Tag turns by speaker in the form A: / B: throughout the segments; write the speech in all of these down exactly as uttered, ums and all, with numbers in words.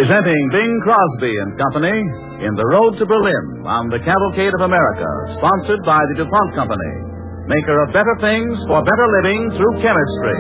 A: Presenting Bing Crosby and Company in The Road to Berlin on the Cavalcade of America, sponsored by the DuPont Company, maker of better things for better living through chemistry.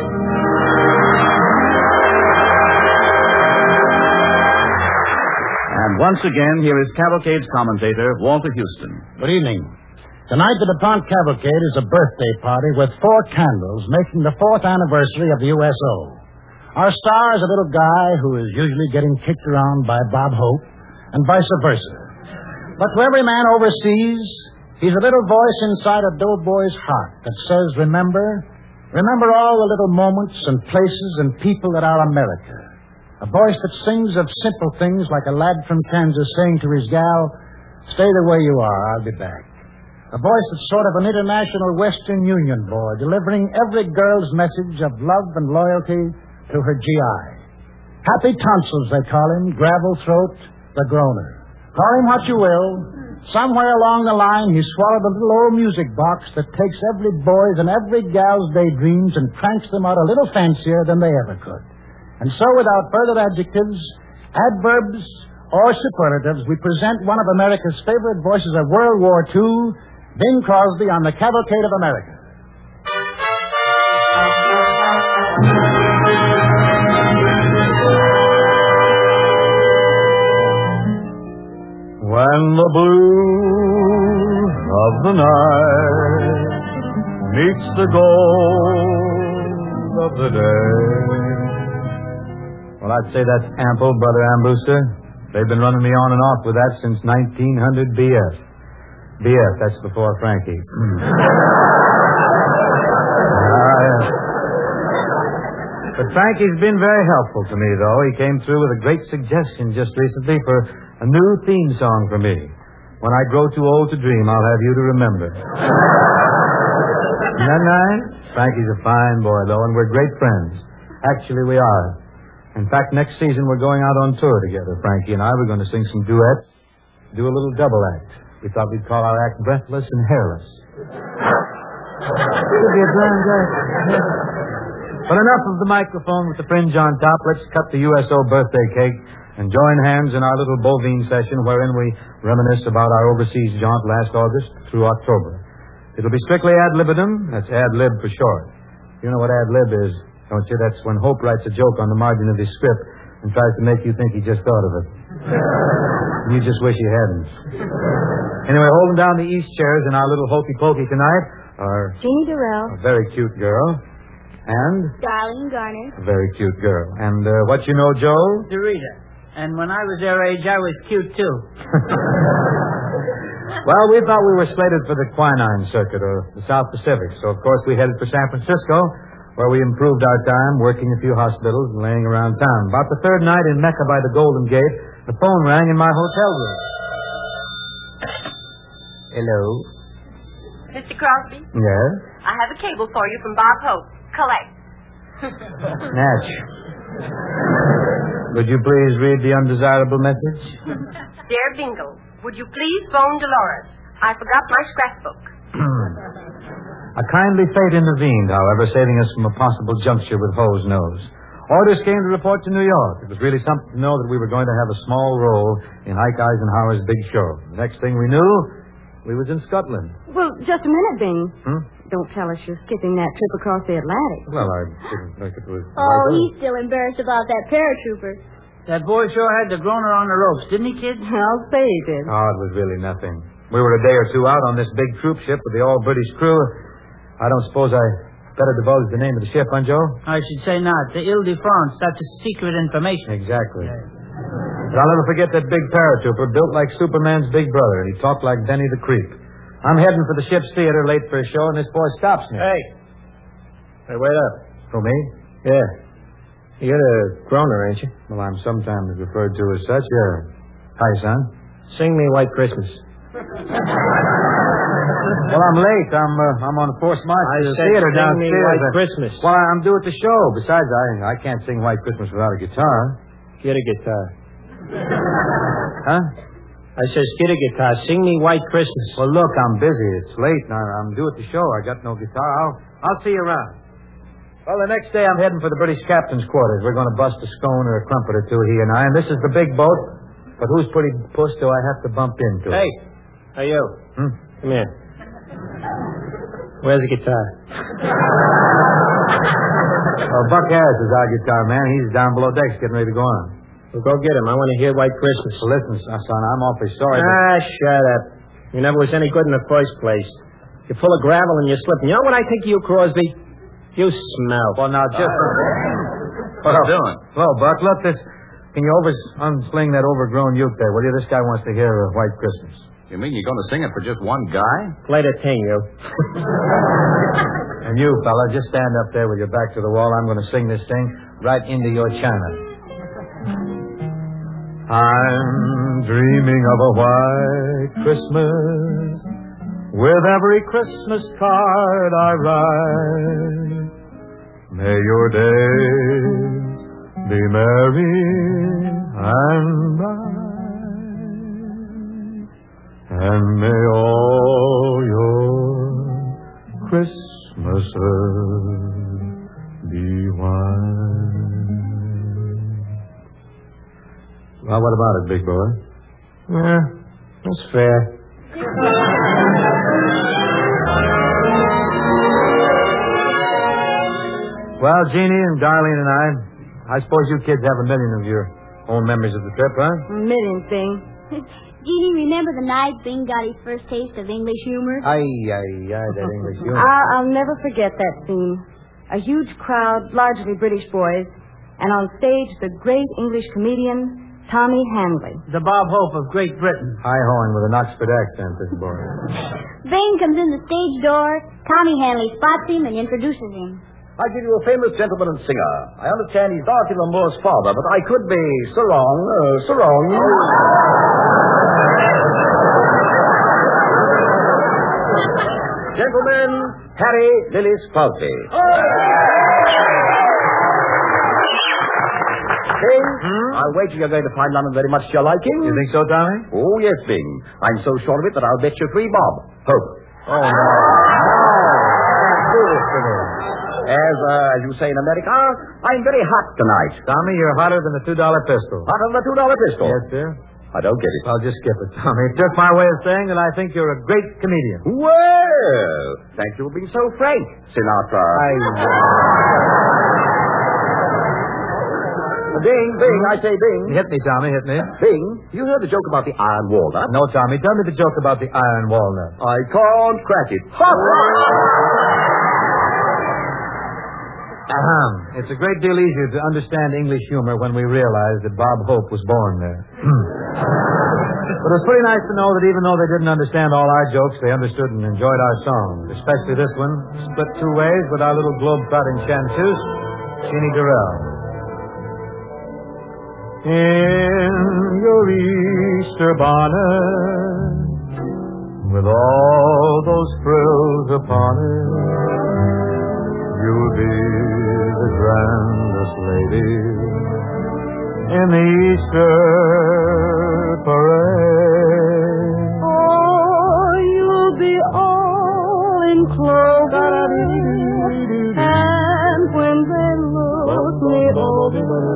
A: And once again, here is Cavalcade's commentator, Walter Houston.
B: Good evening. Tonight, the DuPont Cavalcade is a birthday party with four candles making the fourth anniversary of the U S O. Our star is a little guy who is usually getting kicked around by Bob Hope, and vice versa. But to every man overseas, he's a little voice inside a doughboy's heart that says, remember, remember all the little moments and places and people that are America. A voice that sings of simple things like a lad from Kansas saying to his gal, stay the way you are, I'll be back. A voice that's sort of an international Western Union boy, delivering every girl's message of love and loyalty to her G I. Happy tonsils, they call him, gravel throat, the groaner. Call him what you will. Somewhere along the line, he swallowed a little old music box that takes every boy's and every gal's daydreams and cranks them out a little fancier than they ever could. And so, without further adjectives, adverbs, or superlatives, we present one of America's favorite voices of World War Two, Bing Crosby on the Cavalcade of America.
C: When the blue of the night meets the gold of the day.
D: Well, I'd say that's ample, Brother Ambooster. They've been running me on and off with that since nineteen hundred B F. B F, that's before Frankie. uh, but Frankie's been very helpful to me, though. He came through with a great suggestion just recently for a new theme song for me. When I grow too old to dream, I'll have you to remember. Isn't that nice? Frankie's a fine boy, though, and we're great friends. Actually, we are. In fact, next season we're going out on tour together, Frankie and I. We're going to sing some duets, do a little double act. We thought we'd call our act Breathless and Hairless. Could be a grand act. But enough of the microphone with the fringe on top. Let's cut the U S O birthday cake and join hands in our little bovine session wherein we reminisce about our overseas jaunt last August through October. It'll be strictly ad libidum. That's ad lib for short. You know what ad lib is, don't you? That's when Hope writes a joke on the margin of his script and tries to make you think he just thought of it. You just wish he hadn't. Anyway, holding down the East chairs in our little hokey-pokey tonight are
E: Jeannie Durrell,
D: a very cute girl, and
E: Darlene Garner,
D: a very cute girl. And uh, what you know, Joe?
F: Dorita. And when I was their age, I was cute, too.
D: Well, we thought we were slated for the quinine circuit or the South Pacific, so of course we headed for San Francisco, where we improved our time working a few hospitals and laying around town. About the third night in Mecca by the Golden Gate, the phone rang in my hotel room. Hello?
G: Mister Crosby?
D: Yes?
G: I have a cable for you from Bob Hope. Collect.
D: Natch. Would you please read the undesirable message?
G: Dear Bingle, would you please phone Dolores? I forgot my scrapbook.
D: A kindly fate intervened, however, saving us from a possible juncture with Ho's nose. Orders came to report to New York. It was really something to know that we were going to have a small role in Ike Eisenhower's big show. The next thing we knew, we was in Scotland.
E: Well, just a minute, Bing.
D: Hmm?
E: Don't tell us you're skipping that trip across the Atlantic.
D: Well, I didn't think it was...
E: Oh, he's still embarrassed about that paratrooper.
F: That boy sure had the groaner on the ropes, didn't he, kid?
E: I'll say he did.
D: Oh, it was really nothing. We were a day or two out on this big troop ship with the all-British crew. I don't suppose I better divulge the name of the ship, huh, Joe?
F: I should say not. The Ile-de-France. That's a secret information.
D: Exactly. But I'll never forget that big paratrooper built like Superman's big brother, and he talked like Benny the Creep. I'm heading for the ship's theater late for a show, and this boy stops me.
H: Hey. Hey, wait up.
D: Who, me?
H: Yeah. You're the groaner, ain't you?
D: Well, I'm sometimes referred to as such, yeah. Hi, son.
H: Sing me White Christmas.
D: Well, I'm late. I'm uh, I'm on a forced march
H: I
D: to the
H: said
D: theater
H: sing me
D: downstairs.
H: White Christmas.
D: Well, I'm due at the show. Besides, I I can't sing White Christmas without a guitar.
H: Get a guitar.
D: Huh?
H: I says, get a guitar. Sing me White Christmas.
D: Well, look, I'm busy. It's late, and I, I'm due at the show. I got no guitar. I'll I'll see you around. Well, the next day I'm heading for the British captain's quarters. We're going to bust a scone or a crumpet or two, he and I. And this is the big boat. But whose pretty puss do I have to bump into?
H: Hey, hey, you.
D: Hmm?
H: Come here. Where's the guitar?
D: Well, Buck Harris is our guitar man. He's down below decks getting ready to go on.
H: Well, go get him. I want to hear White Christmas.
D: Well, listen, son, I'm awfully sorry. but-
H: Ah, shut up. You never was any good in the first place. You're full of gravel and you're slipping. You know what I think of you, Crosby? You smell.
D: Well, now, just...
A: What are you doing?
D: Hello, Buck. Look, this... Can you over unsling that overgrown uke there, will you? This guy wants to hear uh, White Christmas.
A: You mean you're going to sing it for just one guy?
H: Play the ting, you.
D: And you, fella, just stand up there with your back to the wall. I'm going to sing this thing right into your china. I'm dreaming of a white Christmas with every Christmas card I write. May your days be merry and bright, and may all your Christmases be white. Well, what about it, big boy?
H: Yeah, that's fair.
D: Well, Jeannie and Darlene and I, I suppose you kids have a million of your own memories of the trip, huh?
E: Million thing. Jeannie, remember the night Bing got his first taste of English humor?
D: Aye, aye, aye, that English humor.
E: I'll, I'll never forget that scene. A huge crowd, largely British boys, and on stage the great English comedian, Tommy Handley.
F: The Bob Hope of Great Britain.
D: High-hoeing with an Oxford accent, this boy.
E: Bing comes in the stage door. Tommy Handley spots him and introduces him.
I: I give you a famous gentleman and singer. I understand he's Dorothy Lamour's father, but I could be so wrong, uh, so wrong. Gentlemen, Harry Lillis Crosby. Bing, hmm? I'll wager you're going to find London very much to your liking.
D: You think so, Tommy?
I: Oh, yes, Bing. I'm so sure of it that I'll bet you three bob. Hope.
D: Oh, no. No. Foolish to me.
I: As, uh, as you say in America, I'm very hot tonight.
D: Tommy, you're hotter than the two-dollar pistol.
I: Hotter than the two-dollar pistol?
D: Yes, sir.
I: I don't get it.
D: I'll just skip it, Tommy. It's just my way of saying that I think you're a great comedian.
I: Well, thank you for being so frank, Sinatra.
D: I...
I: Bing, Bing, I say Bing.
D: Hit me, Tommy, hit me.
I: Bing, you heard the joke about the iron walnut?
D: No, Tommy, tell me the joke about the iron walnut.
I: I can't crack it.
D: Ahem. It's a great deal easier to understand English humor when we realize that Bob Hope was born there. But it was pretty nice to know that even though they didn't understand all our jokes, they understood and enjoyed our songs, especially this one, split two ways with our little globe-trotting chanteuse, Jeannie Durrell. In your Easter bonnet, with all those frills upon it, you'll be the grandest lady in the Easter parade.
E: Oh, you'll be all in clover, and when they look me over,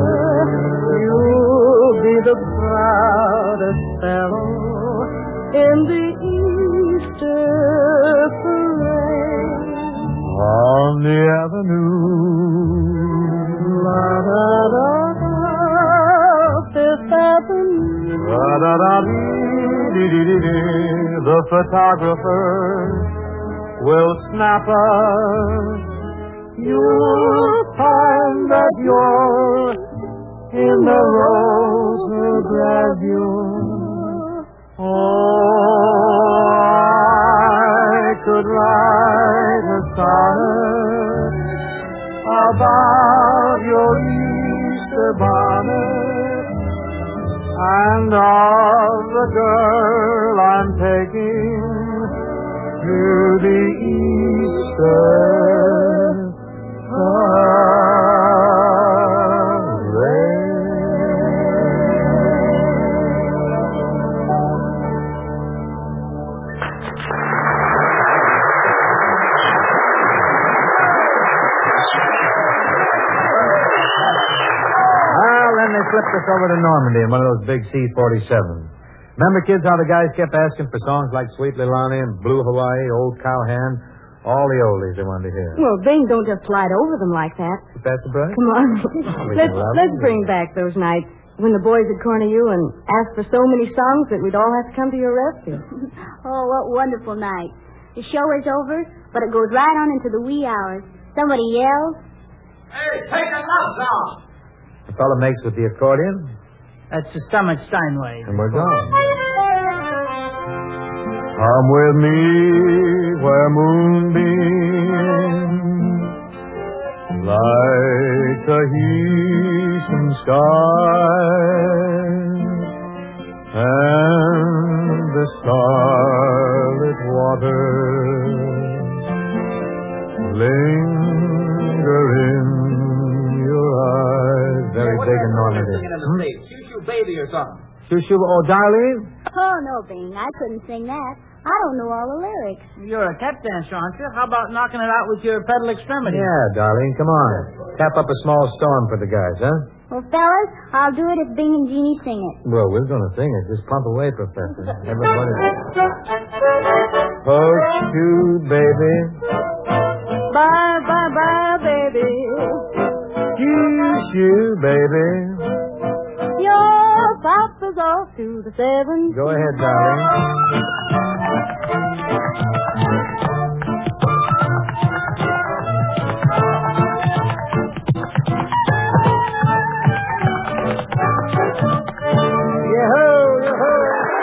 E: you'll be the proudest fellow in the Easter parade.
C: On the avenue,
E: La da da da, Fifth Avenue.
C: da da da dee dee dee dee, the photographer will snap us.
E: You'll find that you're in the rose gravure.
C: Oh, I could write a sonnet about your Easter bonnet and of the girl I'm taking to the Easter parade.
D: flipped us over to Normandy in one of those big C forty-sevens. Remember, kids, how the guys kept asking for songs like Sweet Little Annie and Blue Hawaii, Old Cowhand, all the oldies they wanted to hear.
E: Well, Bing, don't just slide over them like that.
D: Is that the break?
E: Come on.
D: We
E: let's
D: can love
E: let's
D: them.
E: bring back those nights when the boys would corner you and ask for so many songs that we'd all have to come to your rescue.
J: Oh, what wonderful night. The show is over, but it goes right on into the wee hours. Somebody yells.
I: Hey, take a love song.
D: The fellow makes with the accordion,
F: That's the stomach Steinway.
D: and we're gone.
C: Come with me where moonbeams light the eastern sky and the starlit waters linger in your eyes.
D: Very big in Normandy.
I: Shoo-shoo baby or something.
D: Shoo-shoo, oh, darling.
J: Oh, no, Bing, I couldn't sing that. I don't know all the lyrics.
F: You're a tap dancer, aren't you? How about knocking it out with your pedal extremity?
D: Yeah, darling, come on. Tap up a small storm for the guys, huh?
J: Well, fellas, I'll do it if Bing and Jeannie sing it.
D: Well, we're going to sing it. Just pump away, Professor. Everybody. Shoo, baby.
E: Bye, bye, bye, baby.
D: Shoo, baby.
E: Your papa's off to the seven.
D: Go ahead, darling. Yahoo! Yahoo!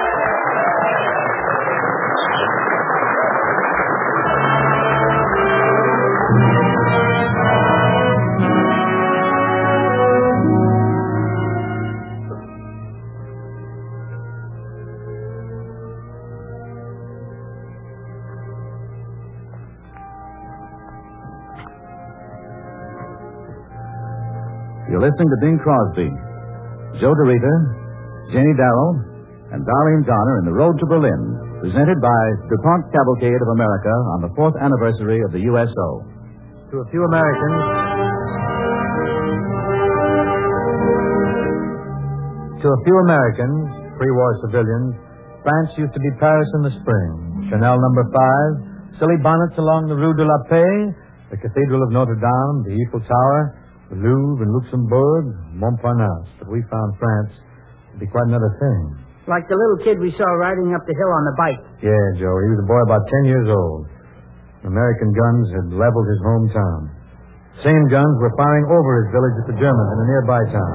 A: You're listening to Bing Crosby, Joe DeRita, Janie Darrell, and Darlene Garner in The Road to Berlin, presented by DuPont Cavalcade of America on the fourth anniversary of the U S O.
D: To a few Americans, to a few Americans, pre-war civilians, France used to be Paris in the spring. Chanel number five, silly bonnets along the Rue de la Paix, the Cathedral of Notre Dame, the Eiffel Tower, the Louvre and Luxembourg, Montparnasse. But we found France to be quite another thing.
F: Like the little kid we saw riding up the hill on the bike.
D: Yeah, Joe, he was a boy about ten years old. American guns had leveled his hometown. Same guns were firing over his village at the Germans in a nearby town.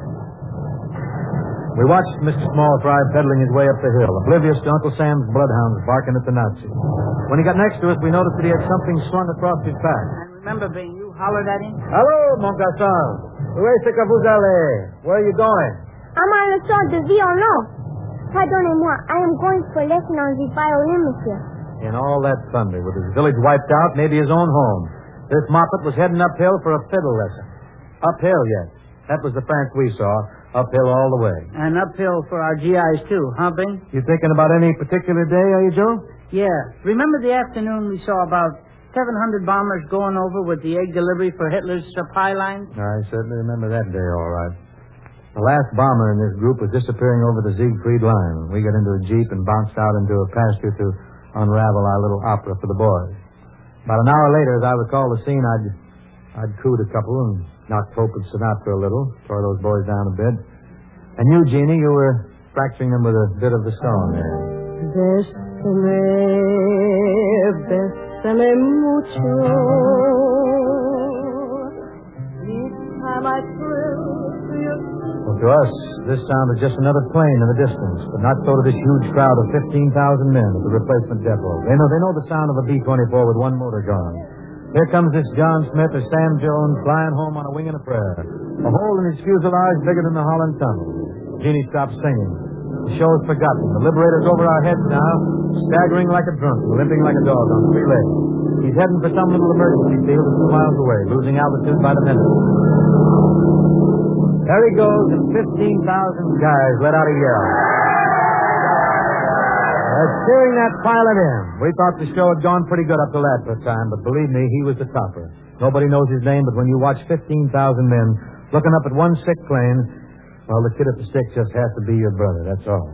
D: We watched Mister Small Fry pedaling his way up the hill, oblivious to Uncle Sam's bloodhounds barking at the Nazis. When he got next to us, we noticed that he had something slung across his back.
F: And remember, Bing, you hollered at him?
D: Hello, mon garçon. Où est-ce que vous allez? Where are you going?
J: I'm on the son de violon. Pardonnez-moi, I am going for a lesson on the violin, monsieur.
D: In all that thunder, with his village wiped out, maybe his own home, this Moppet was heading uphill for a fiddle lesson. Uphill, yes. That was the France we saw. Uphill all the way.
F: And uphill for our G Is, too, huh, Bing?
D: You thinking about any particular day, are you, Joe?
F: Yeah. Remember the afternoon we saw about seven hundred bombers going over with the egg delivery for Hitler's supply lines?
D: I certainly remember that day, all right. The last bomber in this group was disappearing over the Siegfried line. We got into a Jeep and bounced out into a pasture to unravel our little opera for the boys. About an hour later, as I recall the scene, I'd I'd cooed a couple and knocked Hope and Sinatra a little, tore those boys down a bit. And you, Jeannie, you were fracturing them with a bit of the song there.
E: Bésame, bésame mucho. Each time I thrill to your...
D: Well, to us, this sounded just another plane in the distance, but not so to this huge crowd of fifteen thousand men at the replacement depot. They know they know the sound of a B twenty-four with one motor gone. Here comes this John Smith or Sam Jones flying home on a wing and a prayer. A hole in his fuselage bigger than the Holland Tunnel. Jeannie stopped singing. The show's forgotten. The Liberator's over our heads now, staggering like a drunk, limping like a dog on three legs. He's heading for some little emergency field a few miles away, losing altitude by the minute. There he goes, and fifteen thousand guys let out a yell. They're cheering that pilot in. We thought the show had gone pretty good up to that for a time, but believe me, he was the topper. Nobody knows his name, but when you watch fifteen thousand men looking up at one sick plane, Well, the kid at the stick just has to be your brother, that's all.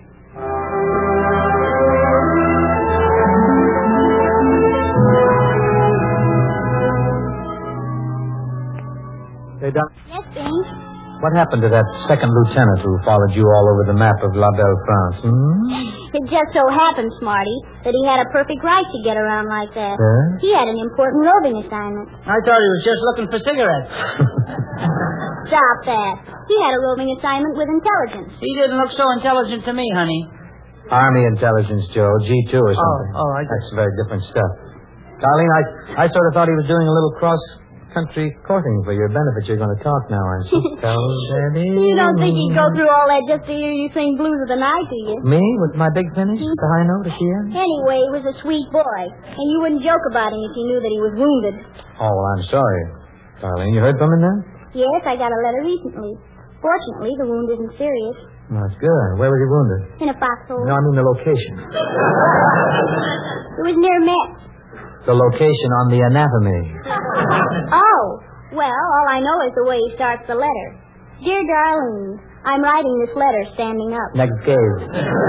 D: Hey, Doc.
J: Yes, Bing.
D: What happened to that second lieutenant who followed you all over the map of La Belle France? Hmm?
J: It just so happened, Smarty, that he had a perfect right to get around like that.
D: Yeah?
J: He had an important roving assignment.
F: I thought he was just looking for cigarettes.
J: Stop that. He had a roving assignment with intelligence.
F: He didn't look so intelligent to me, honey.
D: Army intelligence, Joe. G two or something.
F: Oh, oh, I
D: That's very different stuff. Darlene, I, I sort of thought he was doing a little cross-country courting for your benefit. You're going to talk now, aren't you? Tell Daddy.
J: You don't think he'd go through all that just to hear you sing Blues of the Night, do you?
D: Me? With my big finish? The high note at the end?
J: Anyway, he was a sweet boy, and you wouldn't joke about him if you knew that he was wounded.
D: Oh, well, I'm sorry. Darlene, you heard from him then?
J: Yes, I got a letter recently. Fortunately, the wound isn't serious.
D: Oh, that's good. Where was he wounded?
J: In a foxhole.
D: No, I mean the location.
J: It was near Metz.
D: The location on the anatomy.
J: Oh, well, all I know is the way he starts the letter. Dear Darlene, I'm writing this letter standing up.
D: Next gaze.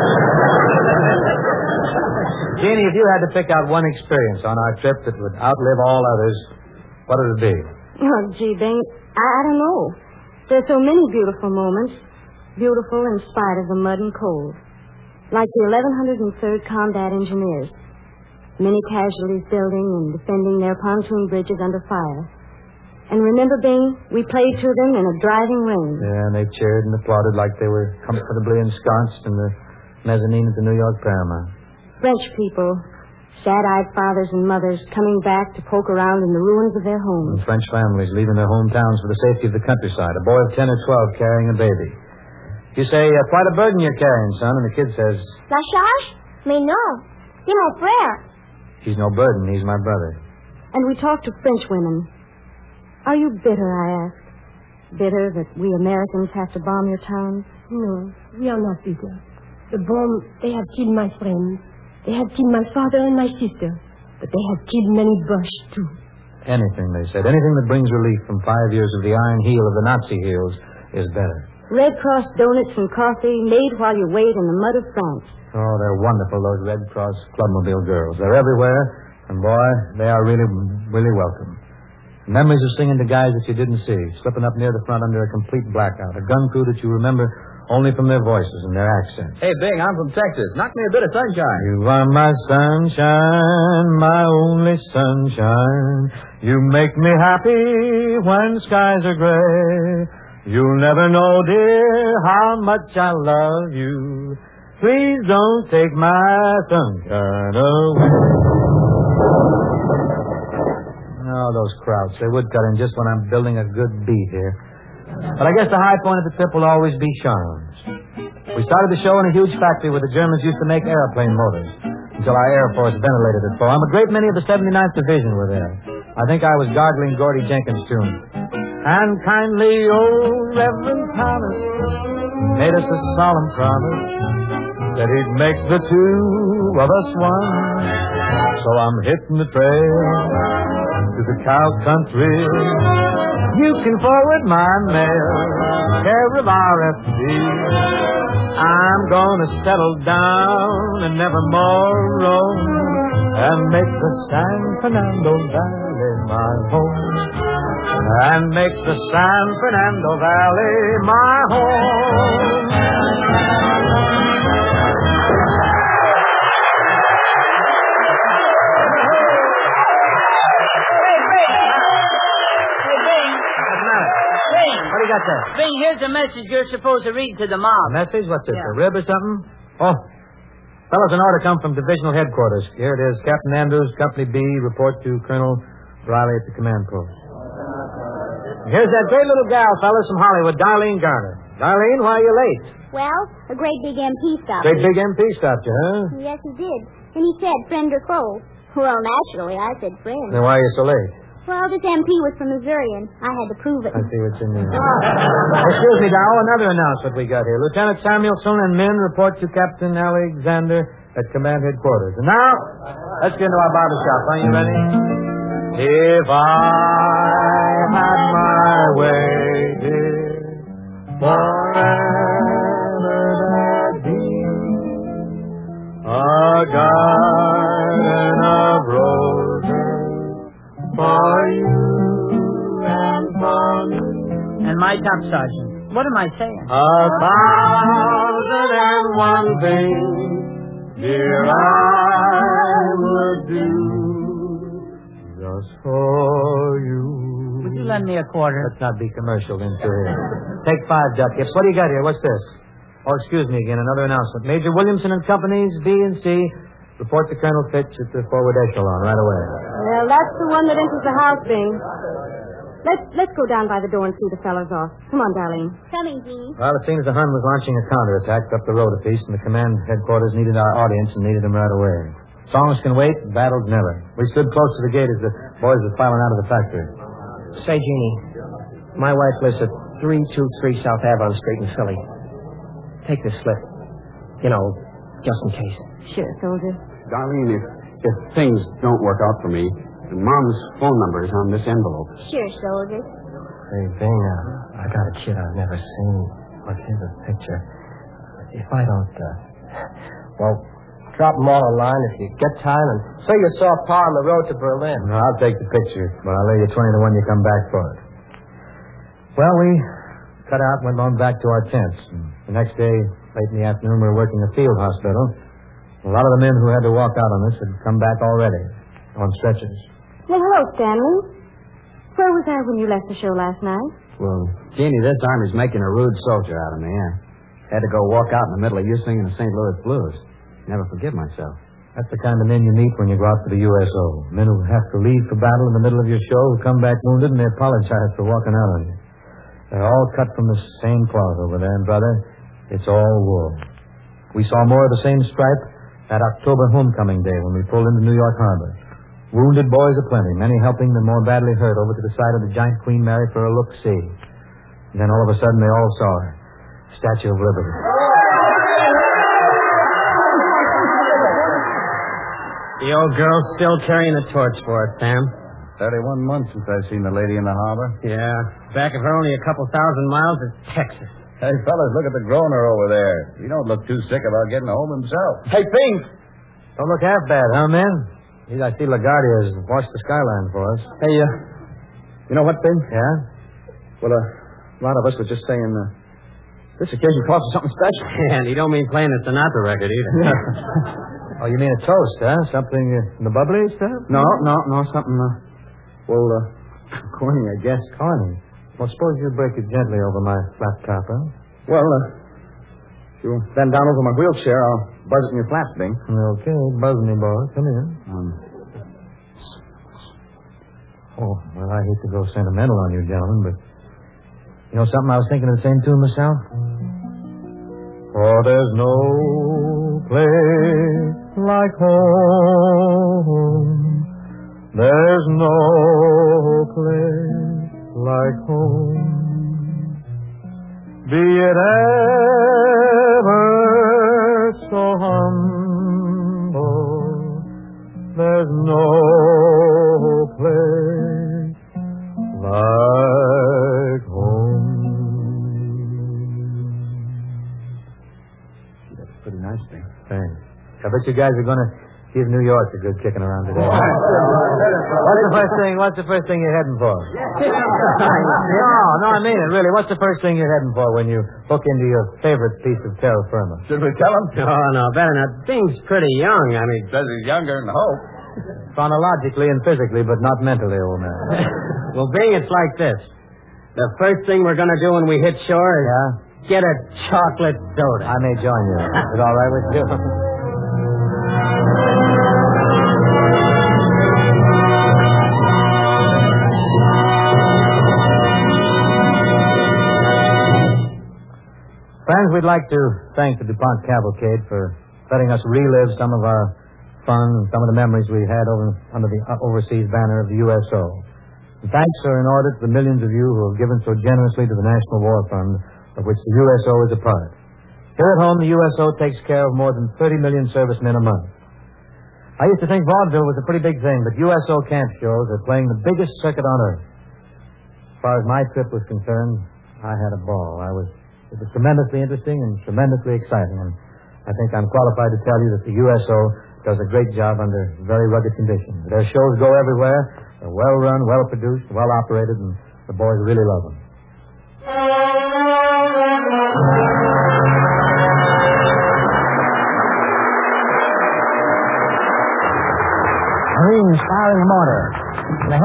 D: Jeannie, if you had to pick out one experience on our trip that would outlive all others, what would it be?
E: Oh, gee, Bing, I, I don't know. There's so many beautiful moments. Beautiful in spite of the mud and cold. Like the eleven oh third Combat Engineers. Many casualties building and defending their pontoon bridges under fire. And remember, Bing, we played to them in a driving rain.
D: Yeah, and they cheered and applauded like they were comfortably ensconced in the mezzanine at the New York Paramount.
E: French people, sad-eyed fathers and mothers coming back to poke around in the ruins of their homes.
D: And French families leaving their hometowns for the safety of the countryside. A boy of ten or twelve carrying a baby. You say, uh, quite a burden you're carrying, son, and the kid says...
J: La charge? Mais non. C'est mon frère.
D: He's no burden. He's my brother.
E: And we talked to French women. Are you bitter, I asked? Bitter that we Americans have to bomb your towns?
K: No, we are not bitter. The bomb, they have killed my friends. They have killed my father and my sister. But they have killed many Boches, too.
D: Anything, they said. Anything that brings relief from five years of the iron heel of the Nazi heels is better.
E: Red Cross donuts and coffee made while you wait in the mud of France.
D: Oh, they're wonderful, those Red Cross Clubmobile girls. They're everywhere, and boy, they are really, really welcome. Memories of singing to guys that you didn't see, slipping up near the front under a complete blackout, a gun crew that you remember only from their voices and their accents.
I: Hey, Bing, I'm from Texas. Knock me a bit of sunshine.
D: You are my sunshine, my only sunshine. You make me happy when skies are gray. You'll never know, dear, how much I love you. Please don't take my sunshine away. Oh, those crowds. They would cut in just when I'm building a good beat here. But I guess the high point of the trip will always be Charms. We started the show in a huge factory where the Germans used to make airplane motors until our Air Force ventilated it for them. A great many of the seventy-ninth Division were there. I think I was gargling Gordy Jenkins' tune. And kindly old Reverend Thomas made us a solemn promise that he'd make the two of us one. So I'm hitting the trail to the cow country. You can forward my mail, care of R F D. I'm gonna settle down and never more roam and make the San Fernando Valley my home. And make the San Fernando Valley my home.
F: What do you got there? Bing, here's a message you're supposed to read to the mob.
D: A message? What's it,
F: Yeah.
D: a rib or something? Oh, fellas, an order come from divisional headquarters. Here it is. Captain Andrews, Company B, report to Colonel Riley at the command post. Here's that great little gal, fellas, from Hollywood, Darlene Garner. Darlene, why are you late?
J: Well, a great big M P stopped
D: Great
J: me.
D: big M P stopped you, huh?
J: Yes, he did. And he said, friend or foe. Well, naturally, I said friend.
D: Then why are you so late?
J: Well, this M P was from Missouri, and I had to prove it.
D: I see what's in there. Excuse me, Dow, another announcement we got here. Lieutenant Samuelson and men report to Captain Alexander at command headquarters. And now, let's get into our barber shop. Are you ready? If I had my way, dear, for
F: stop, Sergeant. What am I saying?
C: A thousand and one things, dear, I would do just for you.
F: Would you lend me a quarter?
D: Let's not be commercial into here. Take five, Duck. Yes, what do you got here? What's this? Oh, excuse me again. Another announcement. Major Williamson and Companies, B and C, report to Colonel Fitch at the forward echelon right away.
E: Well, that's the one that enters the house, Bing. Let's let's go down by the door and see the fellows off. Come on, Darlene.
J: Coming, Jean.
D: Well, it seems the Hun was launching a counterattack up the road a piece, and the command headquarters needed our audience and needed them right away. Songs can wait, battles never. We stood close to the gate as the boys were filing out of the factory.
H: Say, Jeannie, my wife lives at three two three South Avon Street in Philly. Take this slip. You know, just in case.
E: Sure, soldier.
L: Darlene, if, if things don't work out for me, Mom's phone number is on this envelope.
J: Sure, soldier.
H: Hey, Bing, uh, I got a kid I've never seen. Look, here's a picture. If I don't, uh, well, drop them all a line if you get time, and say you saw Pa on the road to Berlin.
D: No, I'll take the picture, but I'll lay you twenty to one you come back for it. Well, we cut out and went on back to our tents. And the next day, late in the afternoon, we were working the field hospital. A lot of the men who had to walk out on us had come back already on stretchers.
E: Well, hello, Stanley. Where was I when you left the show last night?
L: Well, Jeannie, this Army's making a rude soldier out of me. I had to go walk out in the middle of you singing the Saint Louis Blues. Never forgive myself.
D: That's the kind of men you meet when you go out for the U S O. Men who have to leave for battle in the middle of your show, who come back wounded, and they apologize for walking out on you. They're all cut from the same cloth over there, and, brother, it's all wool. We saw more of the same stripe that October homecoming day when we pulled into New York Harbor. Wounded boys aplenty, many helping the more badly hurt over to the side of the giant Queen Mary for a look-see. And then all of a sudden they all saw her. Statue of Liberty.
H: The old girl's still carrying the torch for it, Sam.
A: Thirty-one months since I've seen the lady in the harbor.
H: Yeah. Back of her only a couple thousand miles to Texas.
A: Hey, fellas, look at the groaner over there. He don't look too sick about getting home himself.
D: Hey, Pink! Don't look half bad, huh, man? I see LaGuardia has washed the skyline for us.
L: Hey, uh, you know what, Ben?
D: Yeah?
L: Well, uh, a lot of us were just saying, uh, this occasion calls for something special.
H: And you don't mean playing the Sinatra record either.
D: Oh, you mean a toast, huh? Something uh, in the bubbly stuff?
L: No, no, no, something, uh, well, uh, corny, I guess.
D: Corny? Well, suppose you break it gently over my flat top, huh?
L: Well, uh, if you bend down over my wheelchair, I'll buzz it in your flaps, Bing.
D: Okay, buzz me, boy. Come in.
L: Um,
D: oh, well, I hate to go sentimental on you, gentlemen, but you know something? I was thinking of the same tune myself. For there's no place like home. There's no place like home. Be it ever so humble, there's no place like home.
L: That's pretty nice, Bing.
D: Thanks. I bet you guys are going to give New York a good kicking around today. What's the first thing? What's the first thing you're heading for? no, no, I mean it, really. What's the first thing you're heading for when you hook into your favorite piece of terra firma?
A: Should we tell him?
H: Oh, no, better not. Bing's pretty young. I mean,
A: Says he's younger than Hope.
D: Chronologically and physically, but not mentally, old man.
H: well, Bing, it's like this. The first thing we're going to do when we hit shore is
D: Yeah?
H: get a chocolate soda.
D: I may join you. Is it all right with you? Friends, we'd like to thank the DuPont Cavalcade for letting us relive some of our fun and some of the memories we had over, under the overseas banner of the U S O. And thanks are in order to the millions of you who have given so generously to the National War Fund, of which the U S O is a part. Here at home, the U S O takes care of more than thirty million servicemen a month. I used to think vaudeville was a pretty big thing, but U S O camp shows are playing the biggest circuit on earth. As far as my trip was concerned, I had a ball. I was It was tremendously interesting and tremendously exciting, and I think I'm qualified to tell you that the U S O does a great job under very rugged conditions. Their shows go everywhere. They're well run, well produced, well operated, and the boys really love them.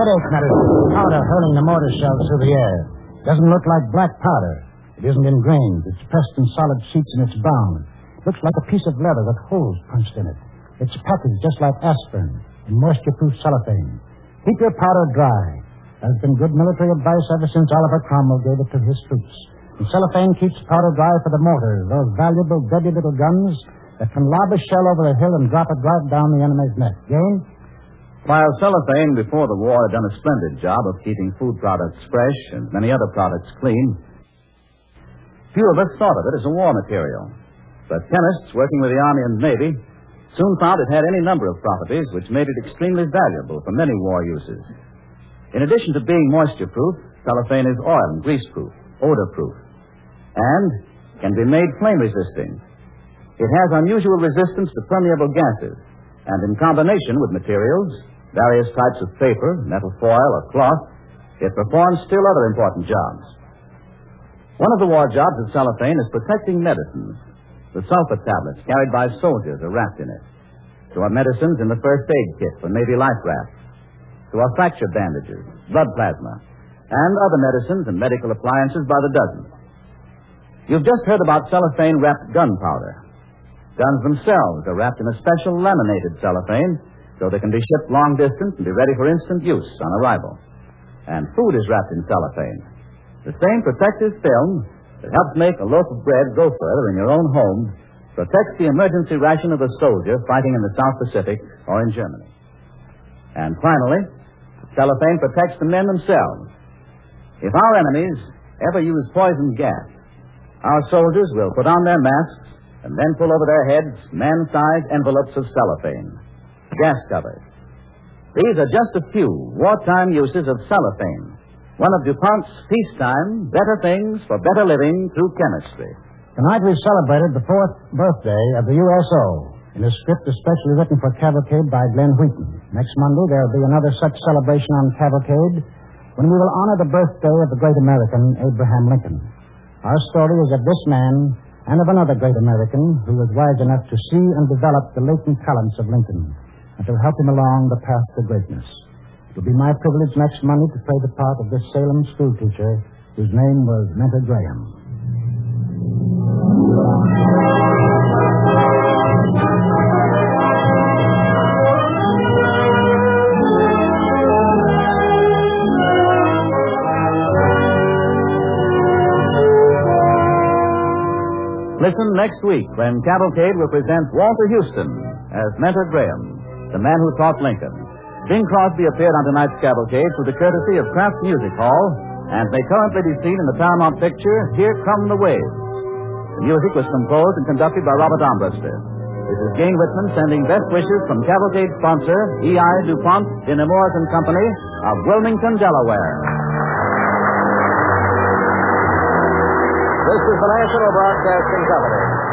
B: headache medicine. Powder hurling the mortar shells through the air. Doesn't look like black powder. It isn't ingrained. It's pressed in solid sheets and it's bound. Looks like a piece of leather with holes punched in it. It's packaged just like aspirin in moisture-proof cellophane. Keep your powder dry. There's been good military advice ever since Oliver Cromwell gave it to his troops. And cellophane keeps powder dry for the mortars, those valuable, deadly little guns that can lob a shell over a hill and drop it right down the enemy's neck. Jane?
A: While cellophane before the war had done a splendid job of keeping food products fresh and many other products clean, few of us thought of it as a war material. But chemists working with the Army and Navy soon found it had any number of properties which made it extremely valuable for many war uses. In addition to being moisture-proof, cellophane is oil and grease-proof, odor-proof, and can be made flame-resisting. It has unusual resistance to permeable gases, and in combination with materials, various types of paper, metal foil, or cloth, it performs still other important jobs. One of the war jobs of cellophane is protecting medicines. The sulfur tablets carried by soldiers are wrapped in it. There are medicines in the first aid kit for Navy life rafts. There are fracture bandages, blood plasma, and other medicines and medical appliances by the dozen. You've just heard about cellophane-wrapped gunpowder. Guns themselves are wrapped in a special laminated cellophane so they can be shipped long distance and be ready for instant use on arrival. And food is wrapped in cellophane. The same protective film that helps make a loaf of bread go further in your own home protects the emergency ration of a soldier fighting in the South Pacific or in Germany. And finally, cellophane protects the men themselves. If our enemies ever use poison gas, our soldiers will put on their masks and then pull over their heads man-sized envelopes of cellophane, gas covers. These are just a few wartime uses of cellophane, one of DuPont's peacetime better things for better living through chemistry.
B: Tonight we celebrated the fourth birthday of the U S O in a script especially written for Cavalcade by Glenn Wheaton. Next Monday there will be another such celebration on Cavalcade when we will honor the birthday of the great American, Abraham Lincoln. Our story is of this man and of another great American who was wise enough to see and develop the latent talents of Lincoln and to help him along the path to greatness. It will be my privilege next Monday to play the part of this Salem schoolteacher whose name was Mentor Graham.
A: Listen next week when Cavalcade will present Walter Houston as Mentor Graham, the man who taught Lincoln. Bing Crosby appeared on tonight's Cavalcade through the courtesy of Kraft Music Hall and may currently be seen in the Paramount picture Here Come the Waves. The music was composed and conducted by Robert Armbruster. This is Jane Whitman sending best wishes from Cavalcade sponsor E I DuPont de Nemours and Company of Wilmington, Delaware.
M: This is the National Broadcasting Company.